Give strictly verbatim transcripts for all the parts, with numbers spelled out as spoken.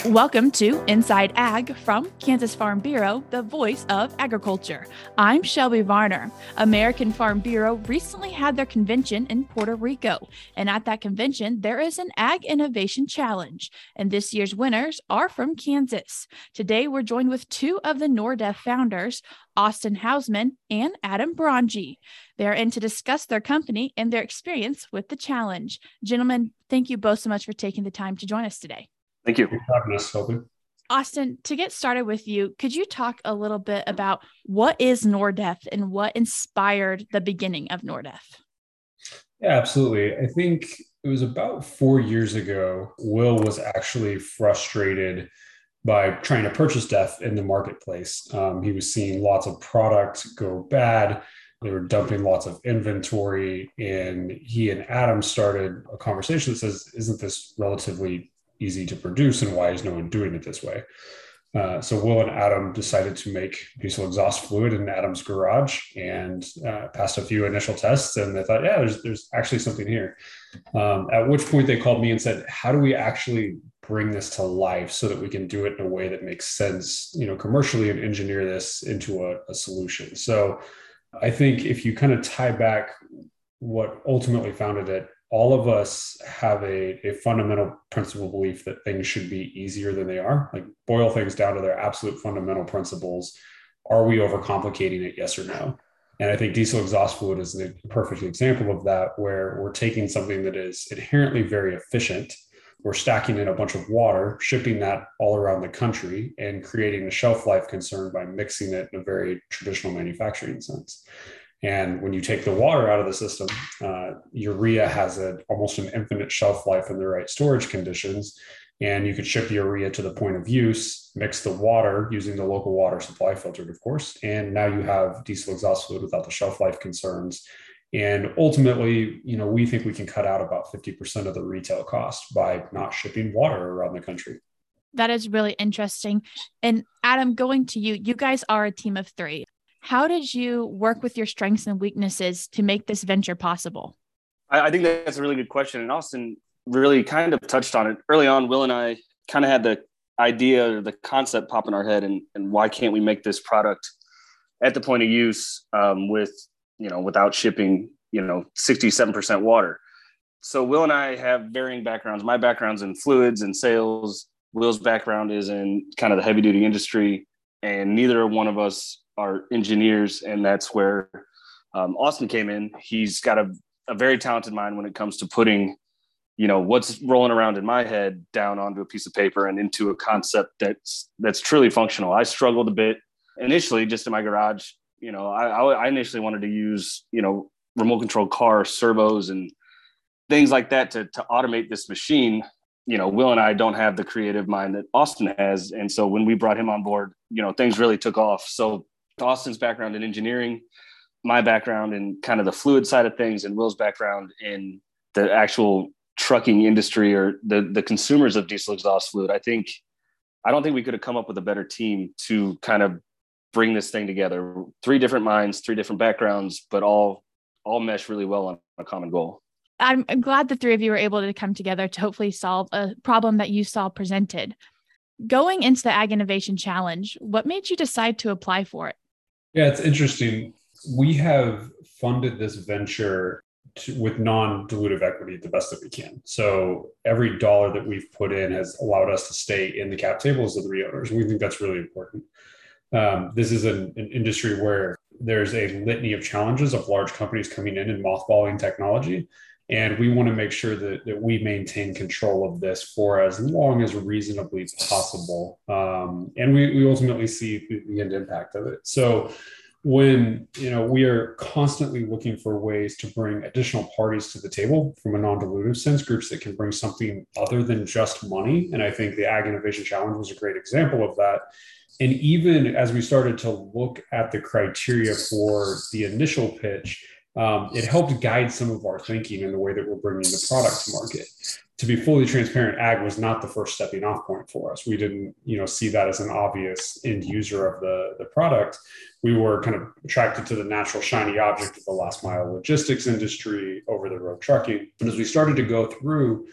Welcome to Inside Ag from Kansas Farm Bureau, the voice of agriculture. I'm Shelby Varner. American Farm Bureau recently had their convention in Puerto Rico, and at that convention, there is an Ag Innovation Challenge, and this year's winners are from Kansas. Today, we're joined with two of the Nordef founders, Austin Hausman and Adam Brangi. They're in to discuss their company and their experience with the challenge. Gentlemen, thank you both so much for taking the time to join us today. Thank you for having us, Shelby. Austin, to get started with you, could you talk a little bit about what is Nordef and what inspired the beginning of Nordef? Yeah, absolutely. I think it was about four years ago, Will was actually frustrated by trying to purchase D E F in the marketplace. Um, he was seeing lots of product go bad. They were dumping lots of inventory, and he and Adam started a conversation that says, isn't this relatively easy to produce, and why is no one doing it this way? Uh, so Will and Adam decided to make diesel exhaust fluid in Adam's garage and uh, passed a few initial tests, and they thought, yeah, there's there's actually something here. Um, at which point they called me and said, how do we actually bring this to life so that we can do it in a way that makes sense, you know, commercially, and engineer this into a, a solution? So I think if you kind of tie back what ultimately founded it, all of us have a, a fundamental principle belief that things should be easier than they are. Like, boil things down to their absolute fundamental principles. Are we overcomplicating it? Yes or no? And I think diesel exhaust fluid is a perfect example of that, where we're taking something that is inherently very efficient. We're stacking in a bunch of water, shipping that all around the country, and creating a shelf life concern by mixing it in a very traditional manufacturing sense. And when you take the water out of the system, uh, urea has a, almost an infinite shelf life in the right storage conditions. And you could ship urea to the point of use, mix the water using the local water supply, filtered, of course. And now you have diesel exhaust fluid without the shelf life concerns. And ultimately, you know, we think we can cut out about fifty percent of the retail cost by not shipping water around the country. That is really interesting. And Adam, going to you, you guys are a team of three. How did you work with your strengths and weaknesses to make this venture possible? I, I think that's a really good question. And Austin really kind of touched on it early on. Will and I kind of had the idea or the concept pop in our head, and, and why can't we make this product at the point of use um, with, you know, without shipping, you know, sixty-seven percent water. So Will and I have varying backgrounds. My background's in fluids and sales. Will's background is in kind of the heavy duty industry, and neither one of us are engineers. And that's where um, Austin came in. He's got a, a very talented mind when it comes to putting, you know, what's rolling around in my head down onto a piece of paper and into a concept that's, that's truly functional. I struggled a bit initially just in my garage. You know, I, I initially wanted to use, you know, remote control car servos and things like that to, to automate this machine. You know, Will and I don't have the creative mind that Austin has. And so when we brought him on board, you know, things really took off. So Austin's background in engineering, my background in kind of the fluid side of things, and Will's background in the actual trucking industry or the, the consumers of diesel exhaust fluid. I think, I don't think we could have come up with a better team to kind of bring this thing together. Three different minds, three different backgrounds, but all, all mesh really well on a common goal. I'm glad the three of you were able to come together to hopefully solve a problem that you saw presented. Going into the Ag Innovation Challenge, what made you decide to apply for it? Yeah, it's interesting. We have funded this venture to, with non-dilutive equity the best that we can. So every dollar that we've put in has allowed us to stay in the cap tables of the re-owners. We think that's really important. Um, this is an, an industry where there's a litany of challenges of large companies coming in and mothballing technology. And we want to make sure that, that we maintain control of this for as long as reasonably possible. Um, and we, we ultimately see the end impact of it. So when, you know, we are constantly looking for ways to bring additional parties to the table from a non-dilutive sense, groups that can bring something other than just money. And I think the Ag Innovation Challenge was a great example of that. And even as we started to look at the criteria for the initial pitch, Um, it helped guide some of our thinking in the way that we're bringing the product to market. To be fully transparent, ag was not the first stepping off point for us. We didn't, you know, see that as an obvious end user of the, the product. We were kind of attracted to the natural shiny object of the last mile logistics industry, over the road trucking. And as we started to go through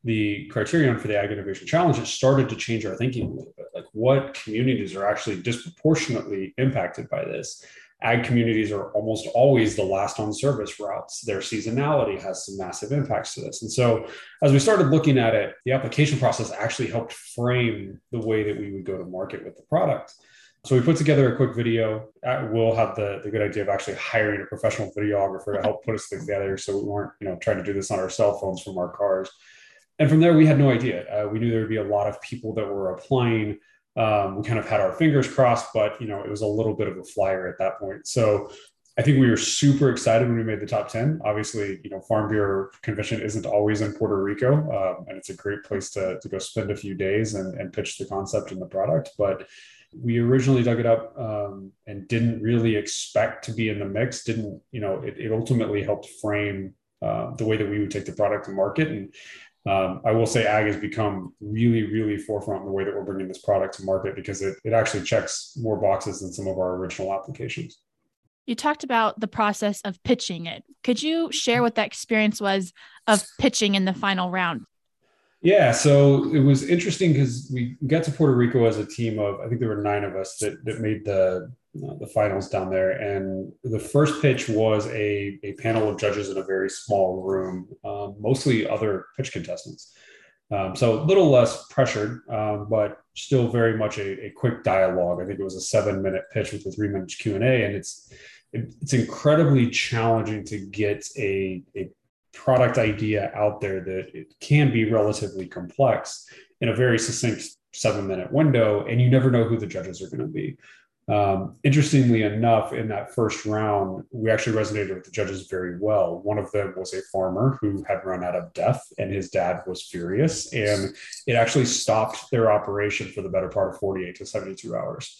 the criterion for the Ag Innovation Challenge, it started to change our thinking a little bit. Like, what communities are actually disproportionately impacted by this? Ag communities are almost always the last on service routes. Their seasonality has some massive impacts to this. And so as we started looking at it, the application process actually helped frame the way that we would go to market with the product. So we put together a quick video. We'll have the, the good idea of actually hiring a professional videographer to help put us together, so we weren't, you know, trying to do this on our cell phones from our cars. And from there, we had no idea. Uh, we knew there would be a lot of people that were applying. Um, we kind of had our fingers crossed, but, you know, it was a little bit of a flyer at that point. So I think we were super excited when we made the top ten. Obviously, you know, Farm Bureau Convention isn't always in Puerto Rico, um, and it's a great place to, to go spend a few days and, and pitch the concept and the product. But we originally dug it up um, and didn't really expect to be in the mix. Didn't, you know, it, it ultimately helped frame uh, the way that we would take the product to market. And Um, I will say ag has become really, really forefront in the way that we're bringing this product to market, because it, it actually checks more boxes than some of our original applications. You talked about the process of pitching it. Could you share what that experience was of pitching in the final round? Yeah, so it was interesting because we got to Puerto Rico as a team of, I think there were nine of us that, that made the uh, the finals down there. And the first pitch was a, a panel of judges in a very small room, um, mostly other pitch contestants. Um, so a little less pressured, um, but still very much a, a quick dialogue. I think it was a seven minute pitch with a three minute Q and A. And it's, it, it's incredibly challenging to get a, a product idea out there that it can be relatively complex in a very succinct seven minute window. And you never know who the judges are going to be. Um, interestingly enough, in that first round, we actually resonated with the judges very well. One of them was a farmer who had run out of death, and his dad was furious, and it actually stopped their operation for the better part of forty-eight to seventy-two hours.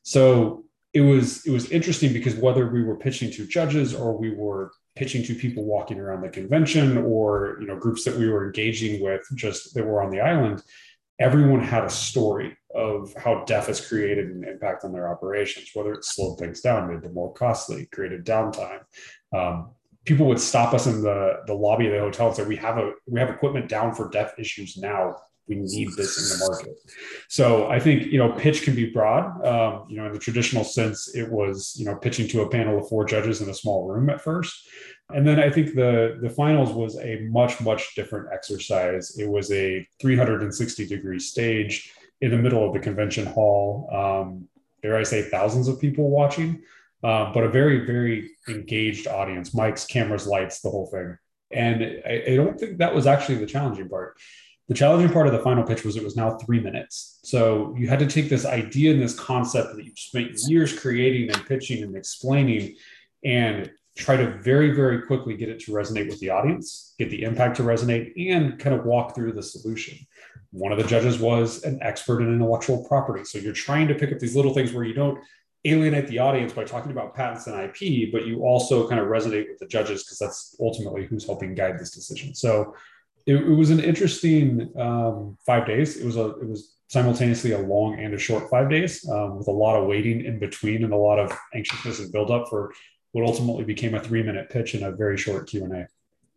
So it was, it was interesting because whether we were pitching to judges or we were pitching to people walking around the convention, or, you know, groups that we were engaging with just that were on the island, everyone had a story of how death has created an impact on their operations, whether it slowed things down, made them more costly, created downtime. Um, people would stop us in the, the lobby of the hotel and say, we have a we have equipment down for death issues now. We need this in the market. So I think, you know, pitch can be broad. Um, you know, in the traditional sense, it was, you know, pitching to a panel of four judges in a small room at first. And then I think the, the finals was a much, much different exercise. It was a three hundred sixty degree stage in the middle of the convention hall. Um, dare I say thousands of people watching, uh, but a very, very engaged audience, mics, cameras, lights, the whole thing. And I, I don't think that was actually the challenging part. The challenging part of the final pitch was it was now three minutes. So you had to take this idea and this concept that you've spent years creating and pitching and explaining, and try to very, very quickly get it to resonate with the audience, get the impact to resonate, and kind of walk through the solution. One of the judges was an expert in intellectual property. So you're trying to pick up these little things where you don't alienate the audience by talking about patents and I P, but you also kind of resonate with the judges, because that's ultimately who's helping guide this decision. So it, it was an interesting um, five days. It was a, it was simultaneously a long and a short five days um, with a lot of waiting in between and a lot of anxiousness and buildup for what ultimately became a three minute pitch and a very short Q and A.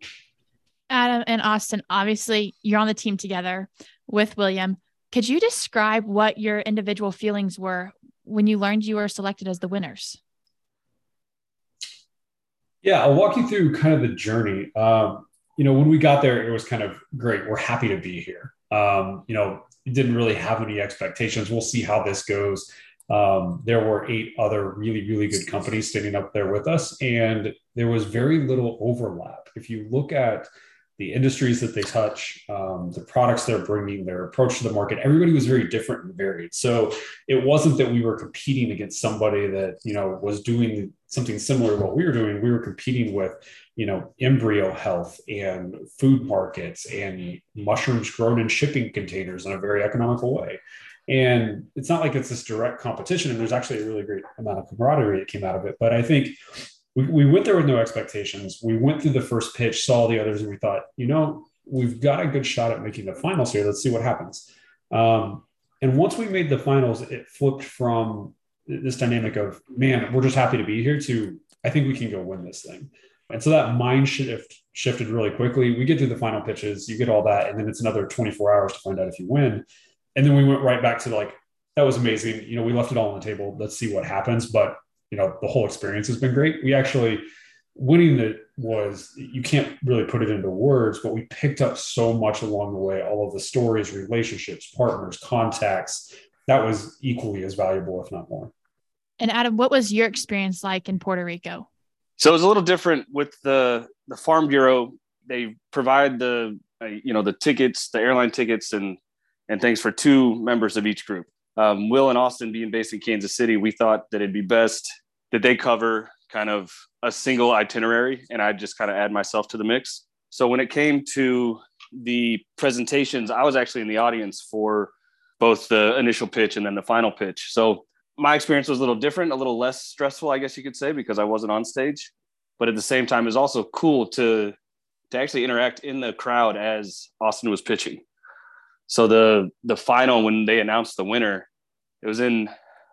Adam and Austin, obviously you're on the team together with William. Could you describe what your individual feelings were when you learned you were selected as the winners? Yeah, I'll walk you through kind of the journey. Um, you know, when we got there, it was kind of great. We're happy to be here. Um, you know, didn't really have any expectations. We'll see how this goes. Um, there were eight other really, really good companies standing up there with us, and there was very little overlap. If you look at the industries that they touch, um, the products they're bringing, their approach to the market, everybody was very different and varied. So it wasn't that we were competing against somebody that, you know, was doing something similar to what we were doing. We were competing with, you know, embryo health and food markets and mushrooms grown in shipping containers in a very economical way. And it's not like it's this direct competition, and there's actually a really great amount of camaraderie that came out of it. But I think we, we went there with no expectations. We went through the first pitch, saw the others, and we thought, you know, we've got a good shot at making the finals here. Let's see what happens. Um, and once we made the finals, it flipped from this dynamic of, man, we're just happy to be here, to, I think we can go win this thing. And so that mind shift shifted really quickly. We get through the final pitches, you get all that, and then it's another twenty-four hours to find out if you win. And then we went right back to like, that was amazing. You know, we left it all on the table. Let's see what happens. But, you know, the whole experience has been great. We actually, winning the was, you can't really put it into words, but we picked up so much along the way, all of the stories, relationships, partners, contacts. That was equally as valuable, if not more. And Adam, what was your experience like in Puerto Rico? So it was a little different with the, the Farm Bureau. They provide the, uh, you know, the tickets, the airline tickets and, and things for two members of each group. Um, Will and Austin being based in Kansas City, we thought that it'd be best that they cover kind of a single itinerary and I'd just kind of add myself to the mix. So when it came to the presentations, I was actually in the audience for both the initial pitch and then the final pitch. So my experience was a little different, a little less stressful, I guess you could say, because I wasn't on stage. But at the same time, it was also cool to, to actually interact in the crowd as Austin was pitching. So the the final, when they announced the winner, it was in,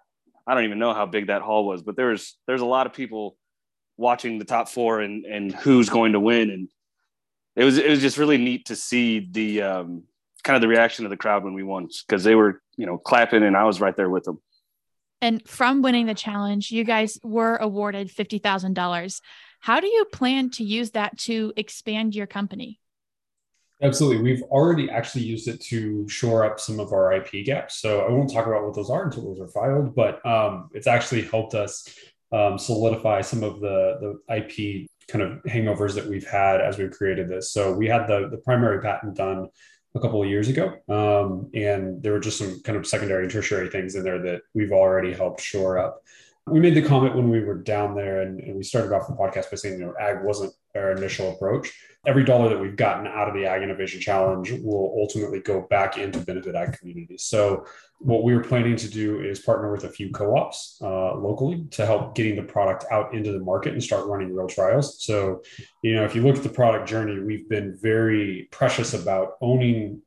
I don't even know how big that hall was, but there's there's a lot of people watching the top four and and who's going to win. And it was it was just really neat to see the um, kind of the reaction of the crowd when we won, because they were, you know, clapping and I was right there with them. And from winning the challenge, you guys were awarded fifty thousand dollars. How do you plan to use that to expand your company? Absolutely. We've already actually used it to shore up some of our I P gaps. So I won't talk about what those are until those are filed, but um, it's actually helped us um, solidify some of the, the I P kind of hangovers that we've had as we've created this. So we had the, the primary patent done a couple of years ago. Um, and there were just some kind of secondary and tertiary things in there that we've already helped shore up. We made the comment when we were down there and, and we started off the podcast by saying, you know, ag wasn't our initial approach. Every dollar that we've gotten out of the Ag Innovation Challenge will ultimately go back into benefit ag communities. So what we were planning to do is partner with a few co-ops uh, locally to help getting the product out into the market and start running real trials. So, you know, if you look at the product journey, we've been very precious about owning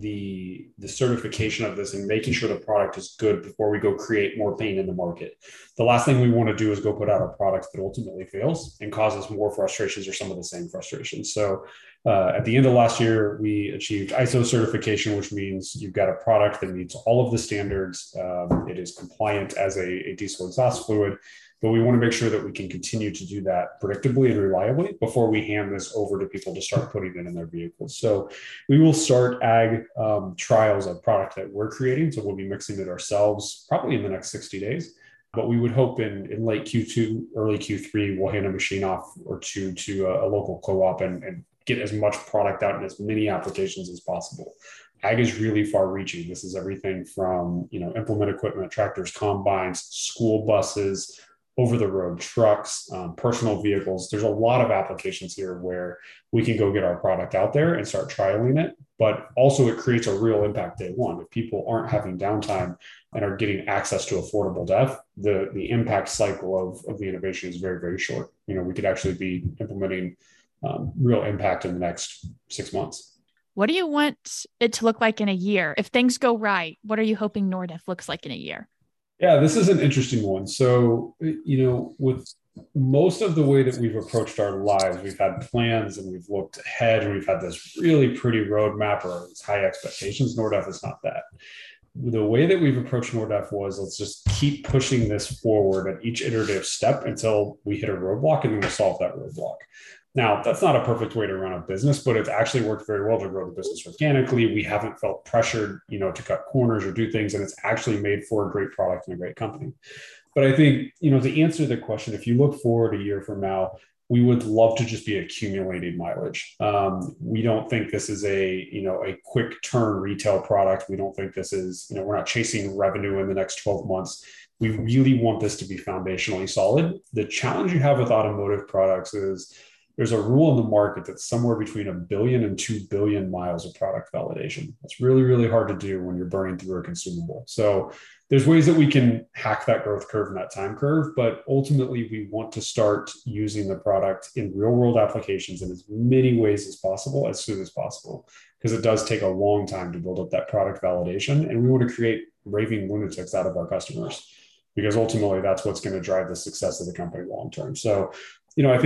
the the certification of this and making sure the product is good before we go create more pain in the market. The last thing we want to do is go put out a product that ultimately fails and causes more frustrations or some of the same frustrations. So uh, at the end of last year, we achieved I S O certification, which means you've got a product that meets all of the standards. Um, it is compliant as a, a diesel exhaust fluid. But we want to make sure that we can continue to do that predictably and reliably before we hand this over to people to start putting it in their vehicles. So we will start ag um, trials of product that we're creating. So we'll be mixing it ourselves probably in the next sixty days. But we would hope in, in late Q two, early Q three, we'll hand a machine off or two to a, a local co-op and, and get as much product out in as many applications as possible. Ag is really far reaching. This is everything from, you know, implement equipment, tractors, combines, school buses, over-the-road trucks, um, personal vehicles. There's a lot of applications here where we can go get our product out there and start trialing it. But also it creates a real impact day one. If people aren't having downtime and are getting access to affordable D E F, the, the impact cycle of, of the innovation is very, very short. You know, we could actually be implementing um, real impact in the next six months. What do you want it to look like in a year? If things go right, what are you hoping Nordef looks like in a year? Yeah, this is an interesting one. So, you know, with most of the way that we've approached our lives, we've had plans and we've looked ahead and we've had this really pretty roadmap or high expectations. Nordef is not that. The way that we've approached Nordef was, let's just keep pushing this forward at each iterative step until we hit a roadblock and then we'll solve that roadblock. Now, that's not a perfect way to run a business, but it's actually worked very well to grow the business organically. We haven't felt pressured, you know, to cut corners or do things, and it's actually made for a great product and a great company. But I think, you know, to answer the question, if you look forward a year from now, we would love to just be accumulating mileage. Um, we don't think this is a, you know, a quick turn retail product. We don't think this is, you know, we're not chasing revenue in the next twelve months. We really want this to be foundationally solid. The challenge you have with automotive products is there's a rule in the market that's somewhere between a billion and two billion miles of product validation. That's really, really hard to do when you're burning through a consumable. So there's ways that we can hack that growth curve and that time curve, but ultimately we want to start using the product in real world applications in as many ways as possible, as soon as possible, because it does take a long time to build up that product validation. And we want to create raving lunatics out of our customers, because ultimately that's what's going to drive the success of the company long term. So, you know, I think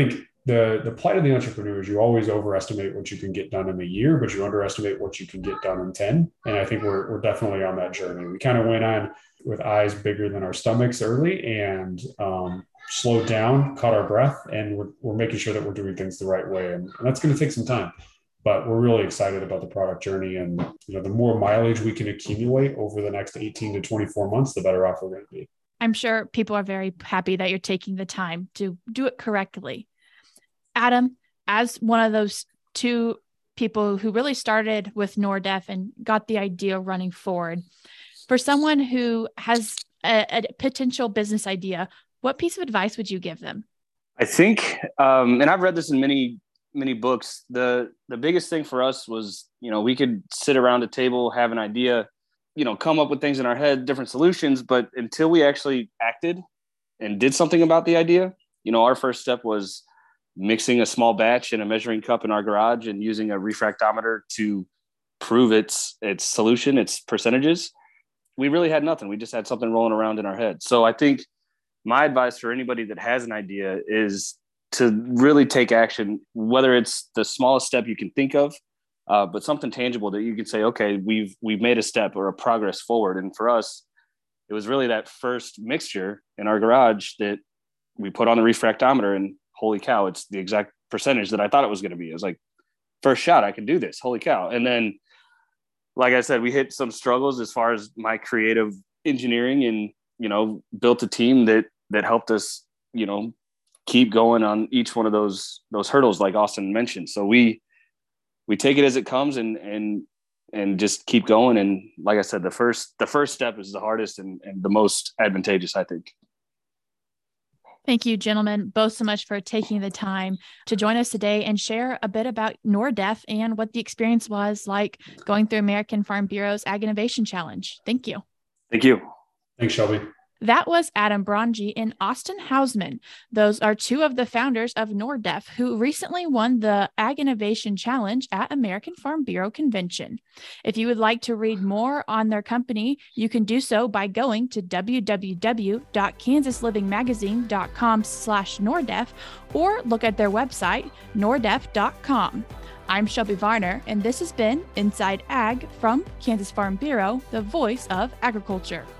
the the plight of the entrepreneur is you always overestimate what you can get done in a year, but you underestimate what you can get done in ten. And I think we're we're definitely on that journey. We kind of went on with eyes bigger than our stomachs early and um, slowed down, caught our breath, and we're we're making sure that we're doing things the right way. And, and that's going to take some time. But we're really excited about the product journey. And you know, the more mileage we can accumulate over the next eighteen to twenty-four months, the better off we're going to be. I'm sure people are very happy that you're taking the time to do it correctly. Adam, as one of those two people who really started with Nordef and got the idea running forward, for someone who has a, a potential business idea, what piece of advice would you give them? I think, um, and I've read this in many, many books, the the biggest thing for us was, you know, we could sit around a table, have an idea, you know, come up with things in our head, different solutions, but until we actually acted and did something about the idea, you know, our first step was mixing a small batch in a measuring cup in our garage and using a refractometer to prove its its solution, its percentages. We really had nothing. We just had something rolling around in our head. So I think my advice for anybody that has an idea is to really take action, whether it's the smallest step you can think of, uh, but something tangible that you can say, okay, we've we've made a step or a progress forward. And for us, it was really that first mixture in our garage that we put on the refractometer, and holy cow, it's the exact percentage that I thought it was going to be. It was like, first shot, I can do this. Holy cow. And then, like I said, we hit some struggles as far as my creative engineering and, you know, built a team that, that helped us, you know, keep going on each one of those, those hurdles, like Austin mentioned. So we, we take it as it comes and, and, and just keep going. And like I said, the first, the first step is the hardest and, and the most advantageous, I think. Thank you, gentlemen, both so much for taking the time to join us today and share a bit about Nordef and what the experience was like going through American Farm Bureau's Ag Innovation Challenge. Thank you. Thank you. Thanks, Shelby. That was Adam Bronji and Austin Hausman. Those are two of the founders of Nordef, who recently won the Ag Innovation Challenge at American Farm Bureau Convention. If you would like to read more on their company, you can do so by going to w w w dot kansas living magazine dot com slash Nordef or look at their website, nordef dot com. I'm Shelby Varner, and this has been Inside Ag from Kansas Farm Bureau, the voice of agriculture.